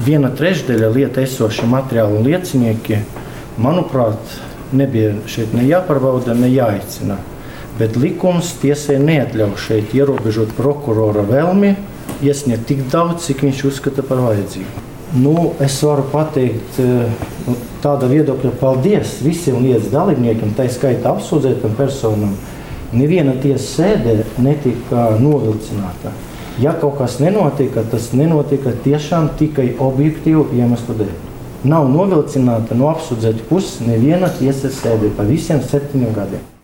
1/3 lieta esošie materiāli un liecinieki, manuprāt, nebija šeit ne jāpārbauda, ne jāicina. Bet likums tiesai neatļauj šeit ierobežot prokurora vēlmi iesniegt tik daudz, cik viņš uzskata par vajadzīgu. Es varu pateikt tāda viedokļa paldies visiem lietas dalībniekiem, tā skaitā apsūdzētam personam. Neviena tiesas sēdē netika novilcināta. Ja kaut kas nenotika, tas nenotika tiešām tikai objektīvu iemeslu dēļ. Nav novilcināta no apsūdzēta puses neviena tiesas sēdē pa visiem 7 gadiem.